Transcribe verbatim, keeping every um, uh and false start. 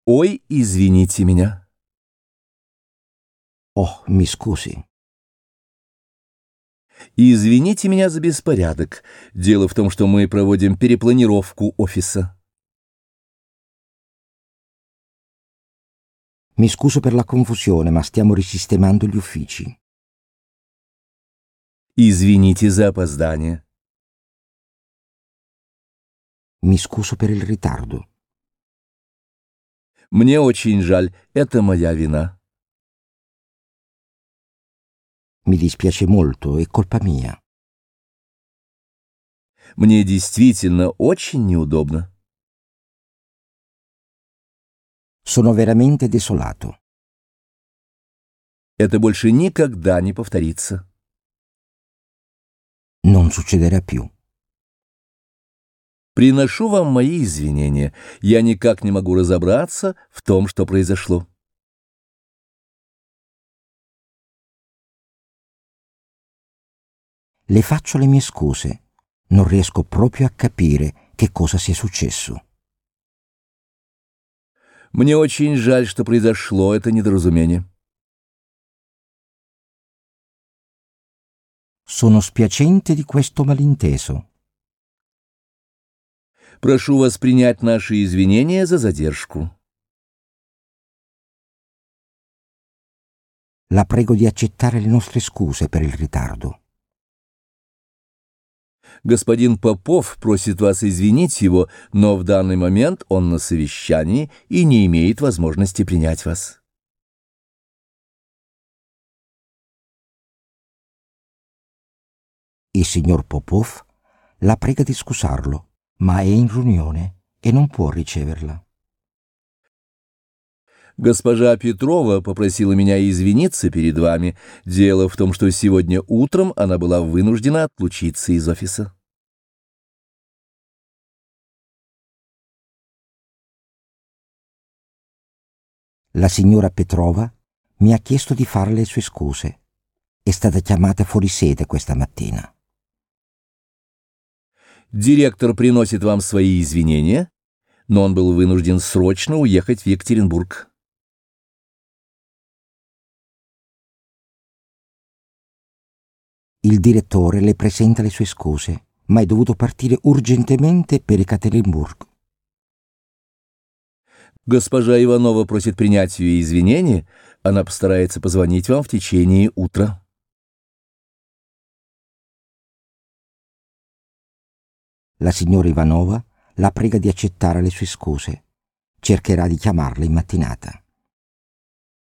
Ой, извините меня. Oh, mi scusi. Извините меня за беспорядок. Дело в том, что мы проводим перепланировку офиса. Mi scuso per la confusione, ma stiamo risistemando gli uffici. Извините за опоздание. Mi scuso per il ritardo. Мне очень жаль, это моя вина. Mi dispiace molto, è colpa mia. Мне действительно очень неудобно. Sono veramente desolato. Это больше никогда не повторится. Non succederà più. Приношу вам мои извинения. Я никак не могу разобраться в том, что произошло. Le faccio le mie scuse. Non riesco proprio a capire che cosa sia successo. Мне очень жаль, что произошло это недоразумение. Sono spiacente di questo malinteso. Прошу вас принять наши извинения за задержку. La prego di accettare le nostre scuse per il ritardo. Господин Попов просит вас извинить его, но в данный момент он на совещании и не имеет возможности принять вас. Il signor Popov la prega di scusarlo, ma è in riunione e non può riceverla. Госпожа Петрова попросила меня извиниться перед вами. Дело в том, что сегодня утром она была вынуждена отлучиться из офиса. La signora Petrova mi ha chiesto di fare le sue scuse. È stata chiamata fuori sede questa mattina. Директор приносит вам свои извинения, но он был вынужден срочно уехать в Екатеринбург. Il direttore le presenta le sue scuse, ma è dovuto partire urgentemente per Екатеринбург. Госпожа Иванова просит принять ее извинения, она постарается позвонить вам в течение утра. La signora Ivanova la prega di accettare le sue scuse. Cercherà di chiamarla in mattinata.